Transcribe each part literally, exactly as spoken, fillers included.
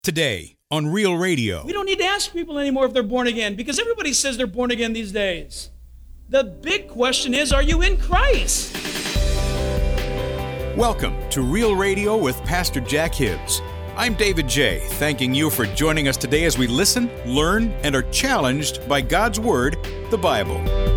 Today on Real Radio. We don't need to ask people anymore if they're born again because everybody says they're born again these days. The big question is, are you in Christ? Welcome to Real Radio with Pastor Jack Hibbs. I'm David J., thanking you for joining us today as we listen, learn, and are challenged by God's Word, the Bible.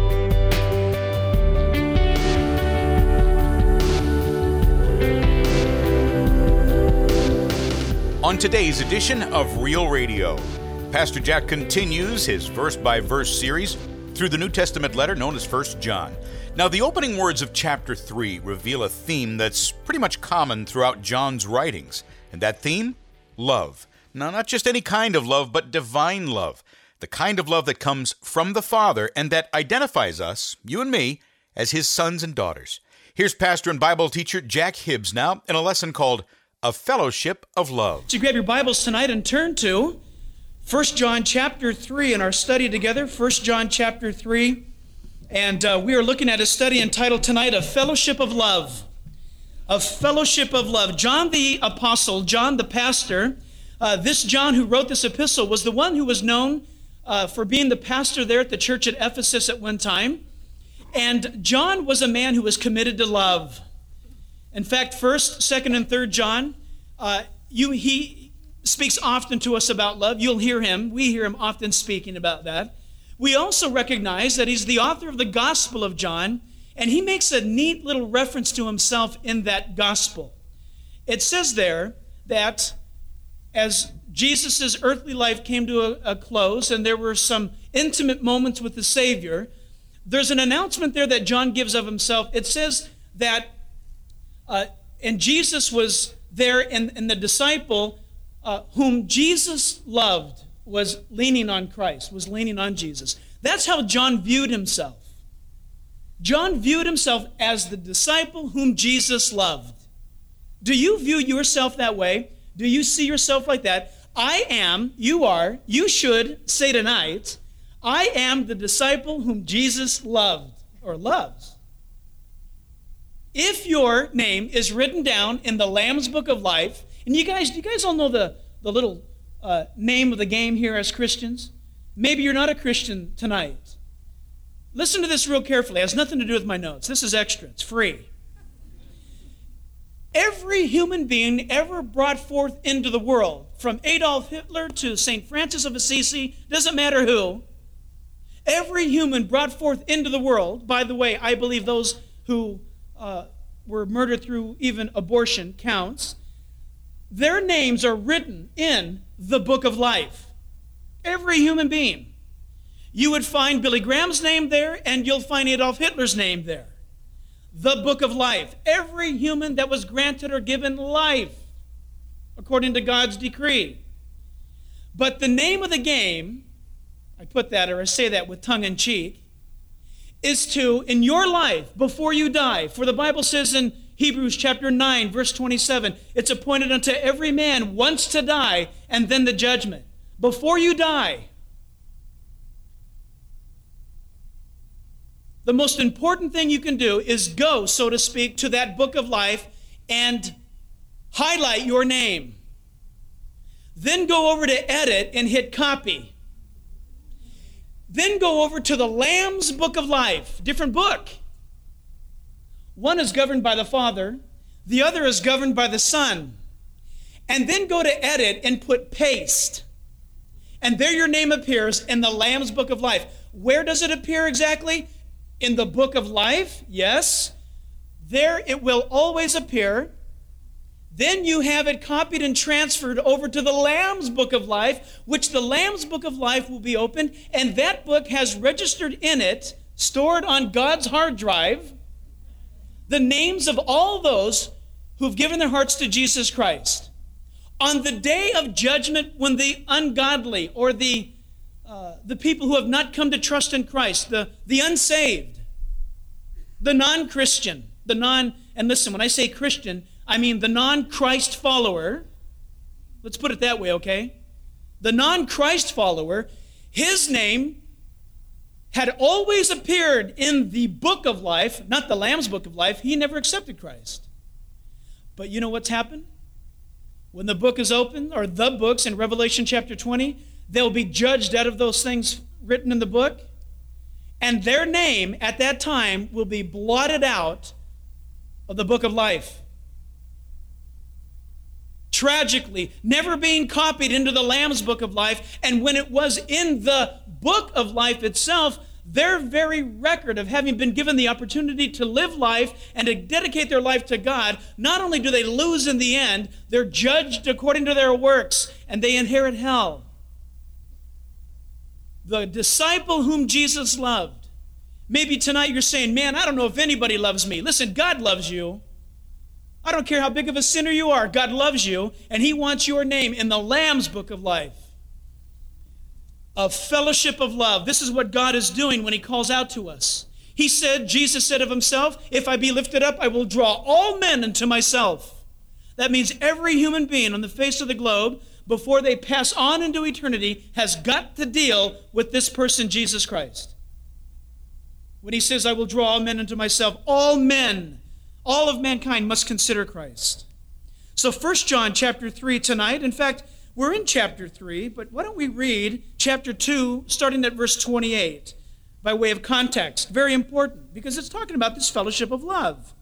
On today's edition of Real Radio, Pastor Jack continues his verse-by-verse series through the New Testament letter known as First John. Now, the opening words of chapter three reveal a theme that's pretty much common throughout John's writings, and that theme? Love. Now, not just any kind of love, but divine love. The kind of love that comes from the Father and that identifies us, you and me, as His sons and daughters. Here's pastor and Bible teacher Jack Hibbs now in a lesson called A Fellowship of Love. So you grab your Bibles tonight and turn to First John chapter three in our study together. First John chapter three. And uh, we are looking at a study entitled tonight, A Fellowship of Love. A Fellowship of Love. John the Apostle, John the pastor, uh, this John who wrote this epistle was the one who was known uh, for being the pastor there at the church at Ephesus at one time. And John was a man who was committed to love. In fact, first, second, and third John, uh, you, he speaks often to us about love. You'll hear him. We hear him often speaking about that. We also recognize that he's the author of the Gospel of John, and he makes a neat little reference to himself in that Gospel. It says there that as Jesus' earthly life came to a, a close and there were some intimate moments with the Savior, there's an announcement there that John gives of himself. It says that Uh, and Jesus was there, and, and the disciple uh, whom Jesus loved was leaning on Christ, was leaning on Jesus. That's how John viewed himself. John viewed himself as the disciple whom Jesus loved. Do you view yourself that way? Do you see yourself like that? I am, you are, you should say tonight, I am the disciple whom Jesus loved or loves. If your name is written down in the Lamb's Book of Life, and you guys, you guys all know the, the little uh, name of the game here as Christians? Maybe you're not a Christian tonight. Listen to this real carefully. It has nothing to do with my notes. This is extra. It's free. Every human being ever brought forth into the world, from Adolf Hitler to Saint Francis of Assisi, doesn't matter who, every human brought forth into the world, by the way, I believe those who Uh, were murdered through even abortion counts, their names are written in the book of life. Every human being. You would find Billy Graham's name there, and you'll find Adolf Hitler's name there. The book of life. Every human that was granted or given life, according to God's decree. But the name of the game, I put that, or I say that with tongue in cheek, is to, in your life, before you die, for the Bible says in Hebrews chapter nine, verse twenty-seven, it's appointed unto every man once to die, and then the judgment. Before you die, the most important thing you can do is go, so to speak, to that book of life and highlight your name. Then go over to edit and hit copy. Then go over to the Lamb's Book of Life, different book. One is governed by the Father, the other is governed by the Son. And then go to edit and put paste. And there your name appears in the Lamb's Book of Life. Where does it appear exactly? In the Book of Life, yes. There it will always appear. Then you have it copied and transferred over to the Lamb's Book of Life, which the Lamb's Book of Life will be opened, and that book has registered in it, stored on God's hard drive, the names of all those who've given their hearts to Jesus Christ. On the day of judgment, when the ungodly or the uh, the people who have not come to trust in Christ, the, the unsaved, the non-Christian, the non, and listen, when I say Christian, I mean the non-Christ follower. Let's put it that way, okay? The non-Christ follower, his name had always appeared in the book of life, not the Lamb's Book of Life. He never accepted Christ. But you know what's happened? When the book is open, or the books in Revelation chapter twenty, they'll be judged out of those things written in the book, and their name at that time will be blotted out of the book of life. Tragically, never being copied into the Lamb's book of life, and when it was in the book of life itself, their very record of having been given the opportunity to live life and to dedicate their life to God, not only do they lose in the end, they're judged according to their works, and they inherit hell. The disciple whom Jesus loved. Maybe tonight you're saying, man, I don't know if anybody loves me. Listen, God loves you. I don't care how big of a sinner you are. God loves you, and he wants your name in the Lamb's book of life. A fellowship of love. This is what God is doing when he calls out to us. He said, Jesus said of himself, if I be lifted up, I will draw all men unto myself. That means every human being on the face of the globe, before they pass on into eternity, has got to deal with this person, Jesus Christ. When he says, I will draw all men unto myself, all men, all of mankind must consider Christ. So First John chapter three tonight, in fact, we're in chapter three, but why don't we read chapter two, starting at verse twenty-eight, by way of context. Very important, because it's talking about this fellowship of love.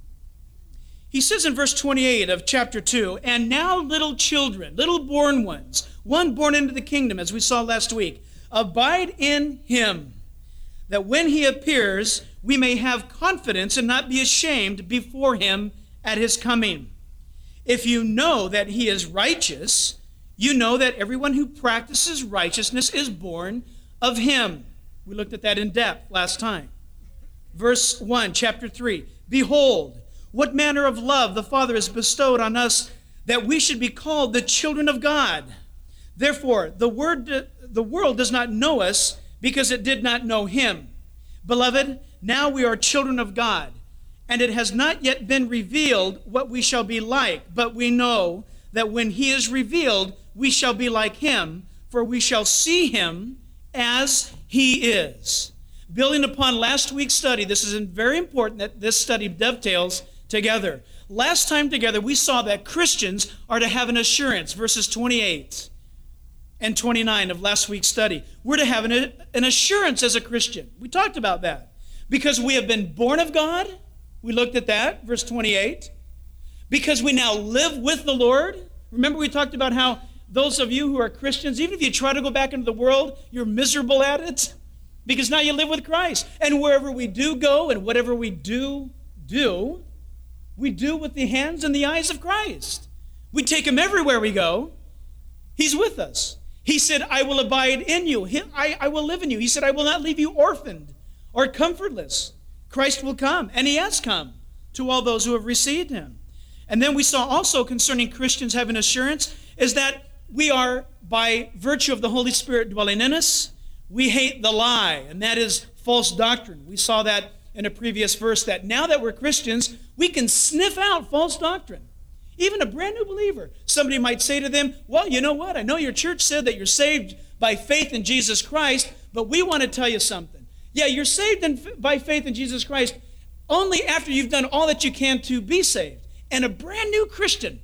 He says in verse twenty-eight of chapter two, and now little children, little born ones, one born into the kingdom, as we saw last week, abide in him, that when he appears, we may have confidence and not be ashamed before him at his coming. If you know that he is righteous, you know that everyone who practices righteousness is born of him. We looked at that in depth last time. Verse one, chapter three, behold, what manner of love the Father has bestowed on us, that we should be called the children of God. Therefore, the word, the world does not know us because it did not know him. Beloved, now we are children of God, and it has not yet been revealed what we shall be like, but we know that when he is revealed, we shall be like him, for we shall see him as he is. Building upon last week's study, this is very important that this study dovetails together. Last time together, we saw that Christians are to have an assurance, verses twenty-eight and twenty-nine of last week's study. We're to have an, an assurance as a Christian. We talked about that. Because we have been born of God, we looked at that, verse twenty-eight. Because we now live with the Lord. Remember we talked about how those of you who are Christians, even if you try to go back into the world, you're miserable at it. Because now you live with Christ. And wherever we do go and whatever we do do, we do with the hands and the eyes of Christ. We take him everywhere we go. He's with us. He said, I will abide in you. I, I will live in you. He said, I will not leave you orphaned or comfortless. Christ will come, and he has come to all those who have received him. And then we saw also concerning Christians having assurance is that we are, by virtue of the Holy Spirit dwelling in us, we hate the lie, and that is false doctrine. We saw that in a previous verse, that now that we're Christians, we can sniff out false doctrine. Even a brand new believer, somebody might say to them, well, you know what? I know your church said that you're saved by faith in Jesus Christ, but we want to tell you something. Yeah, you're saved in, by faith in Jesus Christ only after you've done all that you can to be saved. And a brand new Christian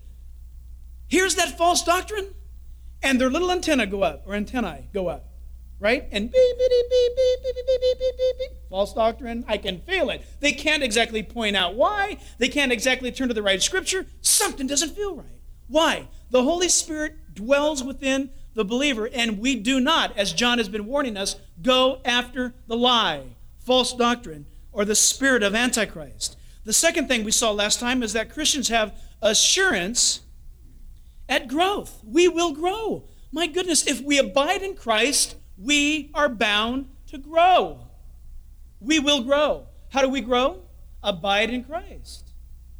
hears that false doctrine, and their little antenna go up, or antennae go up, right? And beep, beep, beep, beep, beep, beep, beep, beep, beep, beep. False doctrine, I can feel it. They can't exactly point out why. They can't exactly turn to the right scripture. Something doesn't feel right. Why? The Holy Spirit dwells within the believer, and we do not, as John has been warning us, go after the lie, false doctrine, or the spirit of Antichrist. The second thing we saw last time is that Christians have assurance at growth. We will grow. My goodness, if we abide in Christ, we are bound to grow. We will grow. How do we grow? Abide in Christ.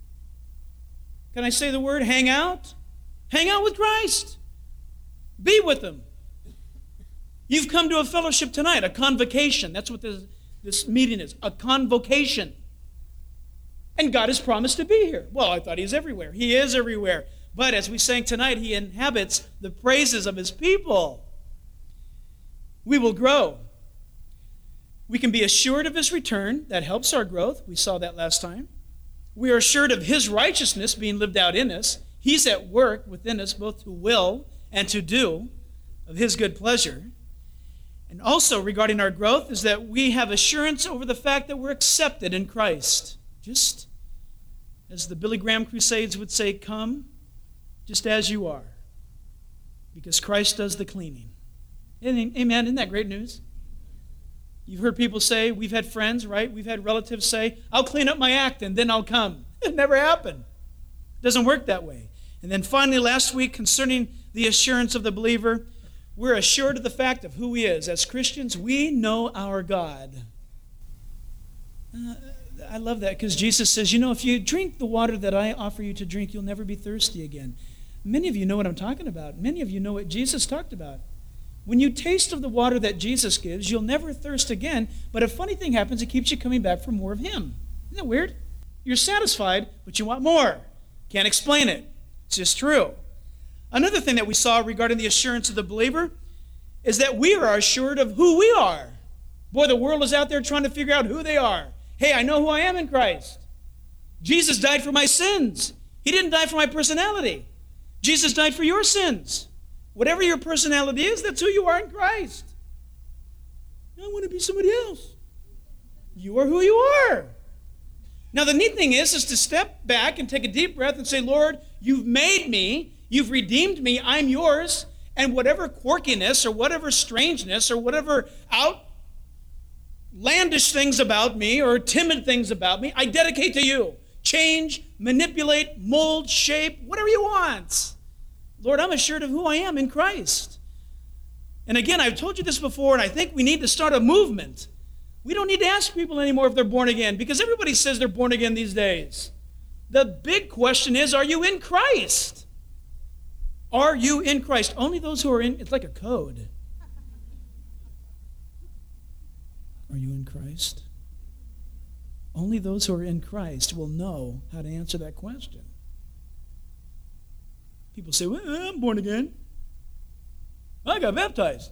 Can I say the word hang out? Hang out with Christ. Be with him. You've come to a fellowship tonight, a convocation. That's what this, this meeting is, a convocation. And God has promised to be here. Well, I thought he is everywhere. He is everywhere. But as we sang tonight, he inhabits the praises of his people. We will grow. We can be assured of his return. That helps our growth. We saw that last time. We are assured of his righteousness being lived out in us. He's at work within us both to will and to do of his good pleasure. And also regarding our growth is that we have assurance over the fact that we're accepted in Christ. Just as the Billy Graham Crusades would say, come just as you are, because Christ does the cleaning. Amen. Isn't that great news? You've heard people say, we've had friends, right? We've had relatives say, I'll clean up my act and then I'll come. It never happened. It doesn't work that way. And then finally, last week, concerning the assurance of the believer, we're assured of the fact of who he is. As Christians, we know our God. Uh, I love that because Jesus says, you know, if you drink the water that I offer you to drink, you'll never be thirsty again. Many of you know what I'm talking about. Many of you know what Jesus talked about. When you taste of the water that Jesus gives, you'll never thirst again. But a funny thing happens, it keeps you coming back for more of him. Isn't that weird? You're satisfied, but you want more. Can't explain it. It's just true. Another thing that we saw regarding the assurance of the believer is that we are assured of who we are. Boy, the world is out there trying to figure out who they are. Hey, I know who I am in Christ. Jesus died for my sins. He didn't die for my personality. Jesus died for your sins. Whatever your personality is, that's who you are in Christ. I want to be somebody else. You are who you are. Now, the neat thing is, is to step back and take a deep breath and say, Lord, you've made me. You've redeemed me. I'm yours. And whatever quirkiness or whatever strangeness or whatever outlandish things about me or timid things about me, I dedicate to you. Change, manipulate, mold, shape, whatever you want. Lord, I'm assured of who I am in Christ. And again, I've told you this before, and I think we need to start a movement. We don't need to ask people anymore if they're born again, because everybody says they're born again these days. The big question is, are you in Christ? Are you in Christ? Only those who are in, it's like a code. Are you in Christ? Only those who are in Christ will know how to answer that question. People say, well, I'm born again. I got baptized.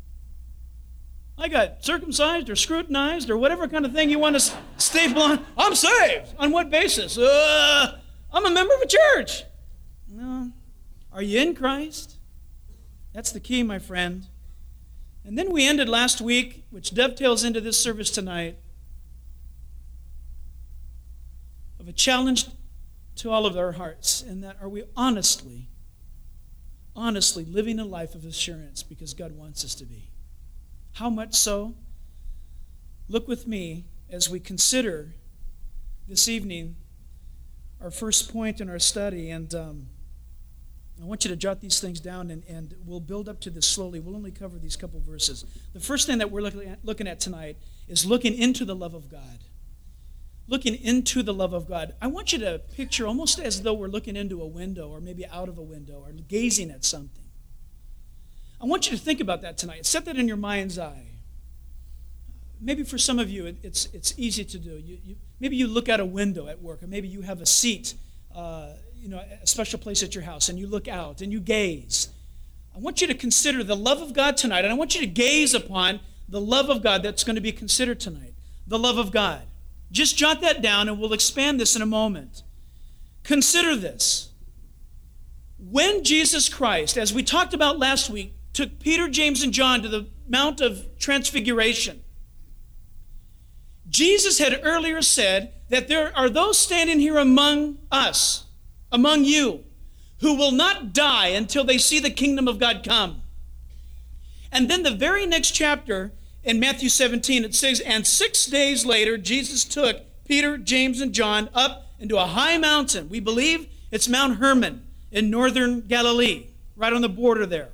I got circumcised or scrutinized or whatever kind of thing you want to staple on. I'm saved. On what basis? Uh, I'm a member of a church. No. Are you in Christ? That's the key, my friend. And then we ended last week, which dovetails into this service tonight, of a challenge to all of our hearts, and that are we honestly, honestly living a life of assurance because God wants us to be. How much so? Look with me as we consider this evening our first point in our study, and um, I want you to jot these things down, and, and we'll build up to this slowly. We'll only cover these couple verses. The first thing that we're looking at, looking at tonight is looking into the love of God. Looking into the love of God. I want you to picture almost as though we're looking into a window or maybe out of a window or gazing at something. I want you to think about that tonight. Set that in your mind's eye. Maybe for some of you, it, it's it's easy to do. You, you, maybe you look out a window at work, or maybe you have a seat, uh, you know, a special place at your house, and you look out and you gaze. I want you to consider the love of God tonight, and I want you to gaze upon the love of God that's going to be considered tonight. The love of God. Just jot that down, and we'll expand this in a moment. Consider this. When Jesus Christ, as we talked about last week, took Peter, James, and John to the Mount of Transfiguration, Jesus had earlier said that there are those standing here among us, among you, who will not die until they see the kingdom of God come. And then the very next chapter, in Matthew seventeen, it says, and six days later, Jesus took Peter, James, and John up into a high mountain. We believe it's Mount Hermon in northern Galilee, right on the border there.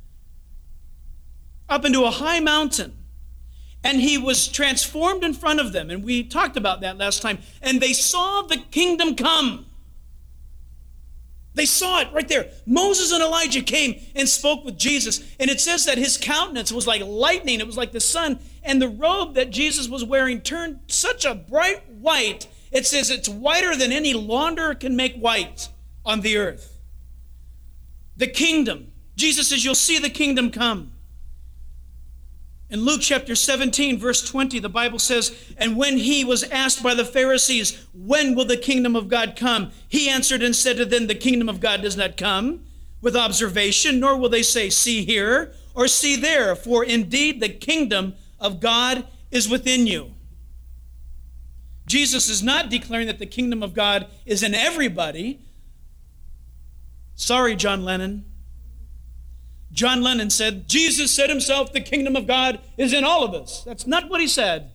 Up into a high mountain. And he was transformed in front of them. And we talked about that last time. And they saw the kingdom come. They saw it right there. Moses and Elijah came and spoke with Jesus. And it says that his countenance was like lightning. It was like the sun. And the robe that Jesus was wearing turned such a bright white. It says it's whiter than any launder can make white on the earth. The kingdom. Jesus says you'll see the kingdom come. In Luke chapter seventeen, verse twenty, the Bible says, "And when he was asked by the Pharisees, 'When will the kingdom of God come?' he answered and said to them, 'The kingdom of God does not come with observation, nor will they say, see here or see there, for indeed the kingdom of God is within you.'" Jesus is not declaring that the kingdom of God is in everybody. Sorry, John Lennon. John Lennon said, Jesus said himself, the kingdom of God is in all of us. That's not what he said.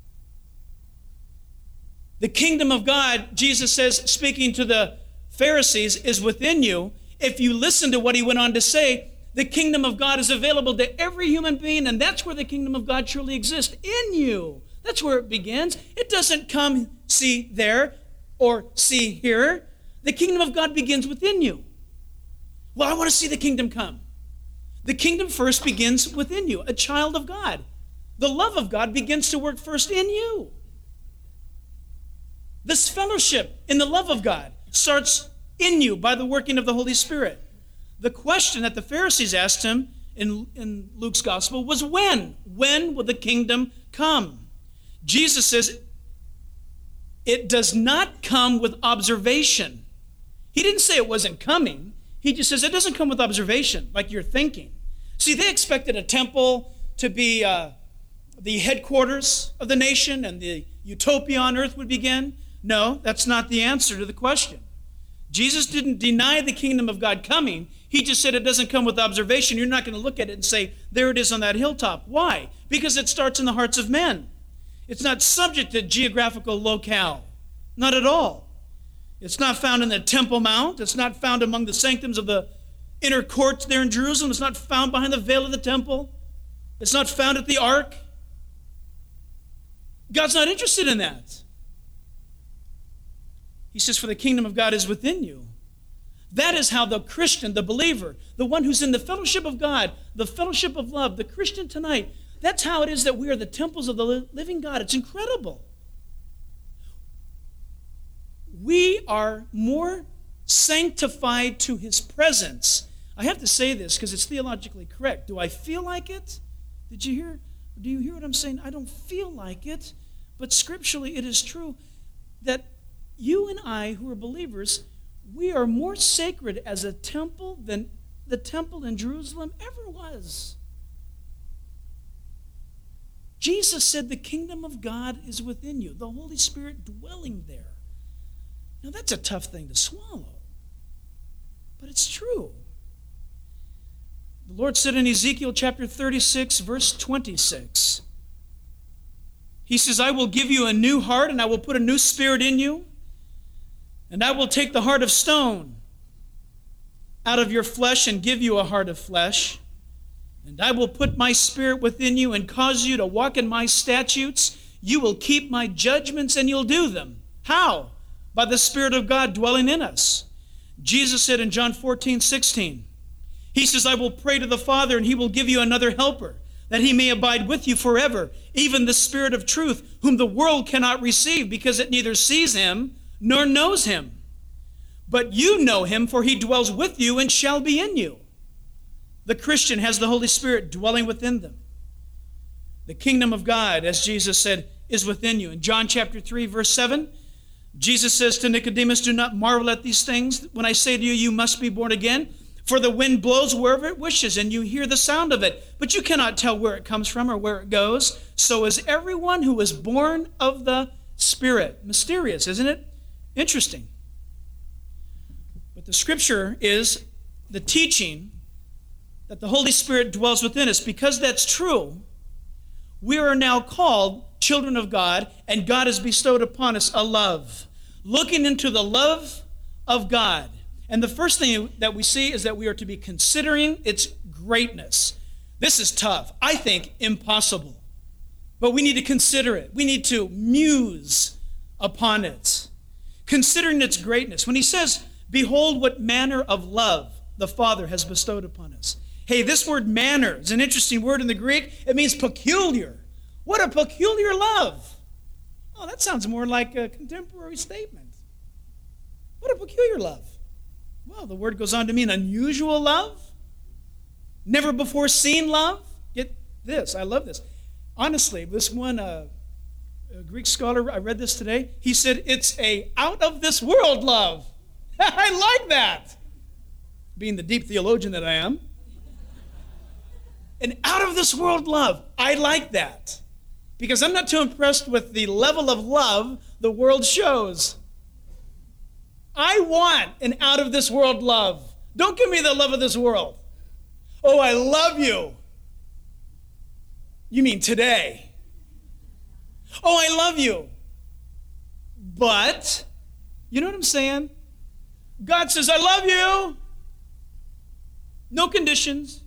The kingdom of God, Jesus says, speaking to the Pharisees, is within you. If you listen to what he went on to say, the kingdom of God is available to every human being, and that's where the kingdom of God truly exists, in you. That's where it begins. It doesn't come, see there, or see here. The kingdom of God begins within you. Well, I want to see the kingdom come. The kingdom first begins within you, a child of God. The love of God begins to work first in you. This fellowship in the love of God starts in you by the working of the Holy Spirit. The question that the Pharisees asked him in, in Luke's gospel was when? When will the kingdom come? Jesus says it does not come with observation. He didn't say it wasn't coming. He just says it doesn't come with observation, like you're thinking. See, they expected a temple to be uh, the headquarters of the nation and the utopia on earth would begin. No, that's not the answer to the question. Jesus didn't deny the kingdom of God coming. He just said it doesn't come with observation. You're not going to look at it and say, there it is on that hilltop. Why? Because it starts in the hearts of men. It's not subject to geographical locale. Not at all. It's not found in the Temple Mount. It's not found among the sanctums of the inner courts there in Jerusalem. It's not found behind the veil of the temple. It's not found at the ark. God's not interested in that. He says, for the kingdom of God is within you. That is how the Christian, the believer, the one who's in the fellowship of God, the fellowship of love, the Christian tonight, that's how it is that we are the temples of the living God. It's incredible. We are more sanctified to his presence. I have to say this because it's theologically correct. Do I feel like it? Did you hear? Do you hear what I'm saying? I don't feel like it, but scripturally it is true that you and I, who are believers, we are more sacred as a temple than the temple in Jerusalem ever was. Jesus said the kingdom of God is within you, the Holy Spirit dwelling there. Now that's a tough thing to swallow, but it's true. The Lord said in Ezekiel chapter thirty-six, verse twenty-six, he says, I will give you a new heart and I will put a new spirit in you, and I will take the heart of stone out of your flesh and give you a heart of flesh. And I will put my spirit within you and cause you to walk in my statutes. You will keep my judgments and you'll do them. How? By the Spirit of God dwelling in us. Jesus said in John fourteen, sixteen, he says, I will pray to the Father and he will give you another helper, that he may abide with you forever, even the Spirit of truth, whom the world cannot receive because it neither sees him nor knows him. But you know him, for he dwells with you and shall be in you. The Christian has the Holy Spirit dwelling within them. The kingdom of God, as Jesus said, is within you. In John chapter three, verse seven, Jesus says to Nicodemus, do not marvel at these things when I say to you, you must be born again. For the wind blows wherever it wishes, and you hear the sound of it, but you cannot tell where it comes from or where it goes. So is everyone who is born of the Spirit. Mysterious, isn't it? Interesting. But the scripture is the teaching that the Holy Spirit dwells within us. Because that's true, we are now called children of God, and God has bestowed upon us a love. Looking into the love of God. And the first thing that we see is that we are to be considering its greatness. This is tough. I think impossible. But we need to consider it. We need to muse upon it. Considering its greatness. When he says, behold what manner of love the Father has bestowed upon us. Hey, this word manner is an interesting word in the Greek. It means peculiar. What a peculiar love. Oh, that sounds more like a contemporary statement. What a peculiar love. Well, the word goes on to mean unusual love, never before seen love. Get, this. I love this. Honestly, this one uh, a Greek scholar, I read this today, he said it's a out-of-this-world love. I like that. Being the deep theologian that I am. An out-of-this-world love. I like that. Because I'm not too impressed with the level of love the world shows. I want an out-of-this-world love. Don't give me the love of this world. Oh, I love you. You mean today? Oh, I love you. But, you know what I'm saying? God says, I love you. No conditions.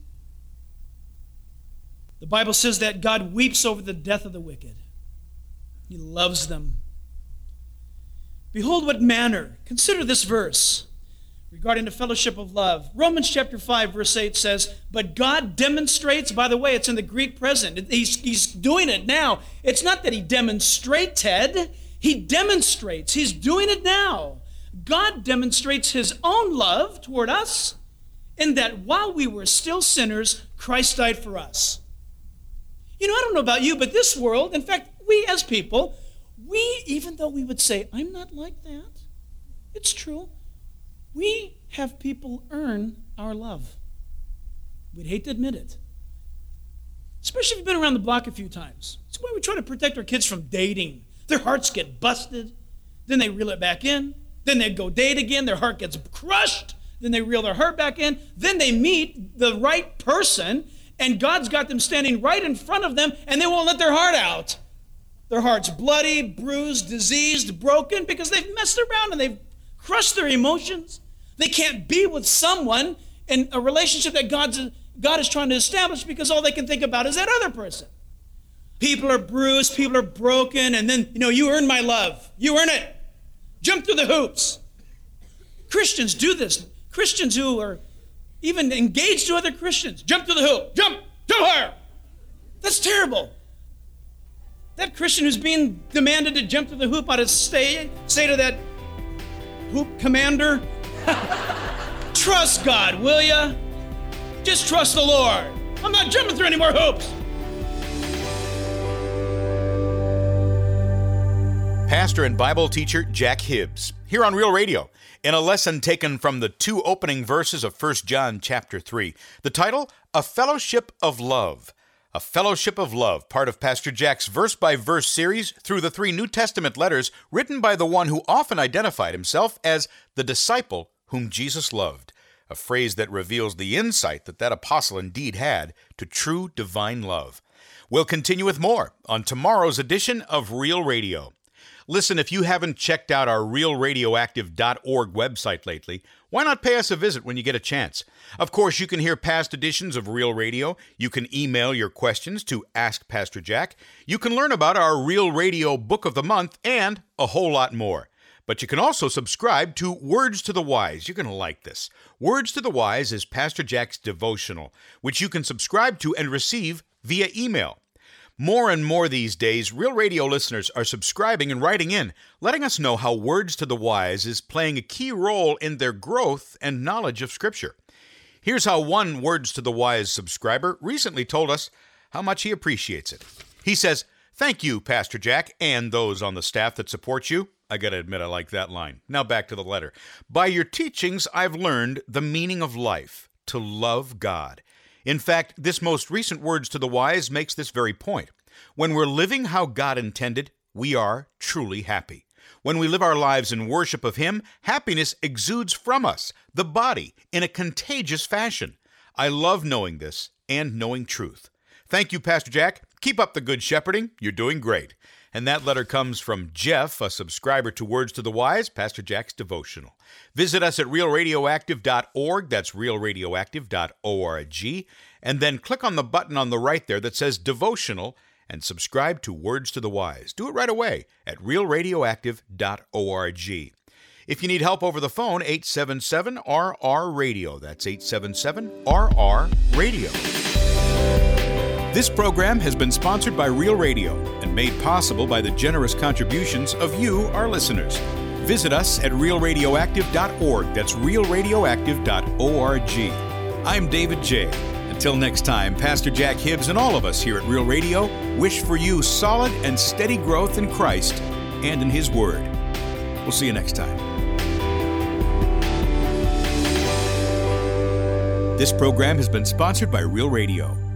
The Bible says that God weeps over the death of the wicked. He loves them. Behold what manner. Consider this verse regarding the fellowship of love. Romans chapter five, verse eight says, but God demonstrates, by the way, it's in the Greek present. He's, he's doing it now. It's not that he demonstrated. He demonstrates. He's doing it now. God demonstrates his own love toward us in that while we were still sinners, Christ died for us. You know, I don't know about you, but this world, in fact, we as people, we, even though we would say, I'm not like that, it's true, we have people earn our love. We'd hate to admit it. Especially if you've been around the block a few times. That's why we try to protect our kids from dating. Their hearts get busted, then they reel it back in, then they go date again, their heart gets crushed, then they reel their heart back in, then they meet the right person, and God's got them standing right in front of them, and they won't let their heart out. Their heart's bloody, bruised, diseased, broken, because they've messed around and they've crushed their emotions. They can't be with someone in a relationship that God's, God is trying to establish because all they can think about is that other person. People are bruised, people are broken, and then, you know, you earn my love. You earn it. Jump through the hoops. Christians do this. Christians who are even engaged to other Christians. Jump to the hoop. Jump. Jump higher. That's terrible. That Christian who's being demanded to jump to the hoop ought to stay, say to that hoop commander, trust God, will ya? Just trust the Lord. I'm not jumping through any more hoops. Pastor and Bible teacher Jack Hibbs, here on Real Radio, in a lesson taken from the two opening verses of First John chapter three. The title, A Fellowship of Love. A Fellowship of Love, part of Pastor Jack's verse-by-verse series through the three New Testament letters written by the one who often identified himself as the disciple whom Jesus loved, a phrase that reveals the insight that that apostle indeed had to true divine love. We'll continue with more on tomorrow's edition of Real Radio. Listen, if you haven't checked out our real radioactive dot org website lately, why not pay us a visit when you get a chance? Of course, you can hear past editions of Real Radio. You can email your questions to Ask Pastor Jack. You can learn about our Real Radio Book of the Month and a whole lot more. But you can also subscribe to Words to the Wise. You're going to like this. Words to the Wise is Pastor Jack's devotional, which you can subscribe to and receive via email. More and more these days, Real Radio listeners are subscribing and writing in, letting us know how Words to the Wise is playing a key role in their growth and knowledge of Scripture. Here's how one Words to the Wise subscriber recently told us how much he appreciates it. He says, "Thank you, Pastor Jack, and those on the staff that support you." I gotta admit, I like that line. Now back to the letter. "By your teachings, I've learned the meaning of life, to love God. In fact, this most recent Words to the Wise makes this very point. When we're living how God intended, we are truly happy. When we live our lives in worship of Him, happiness exudes from us, the body, in a contagious fashion. I love knowing this and knowing truth. Thank you, Pastor Jack. Keep up the good shepherding. You're doing great." And that letter comes from Jeff, a subscriber to Words to the Wise, Pastor Jack's devotional. Visit us at real radioactive dot org, that's real radioactive dot org, and then click on the button on the right there that says Devotional and subscribe to Words to the Wise. Do it right away at real radioactive dot org. If you need help over the phone, eight seven seven R R radio, that's eight seven seven R R radio. This program has been sponsored by Real Radio and made possible by the generous contributions of you, our listeners. Visit us at real radioactive dot org. That's real radioactive dot org. I'm David J., and Till next time, Pastor Jack Hibbs and all of us here at Real Radio wish for you solid and steady growth in Christ and in His Word. We'll see you next time. This program has been sponsored by Real Radio.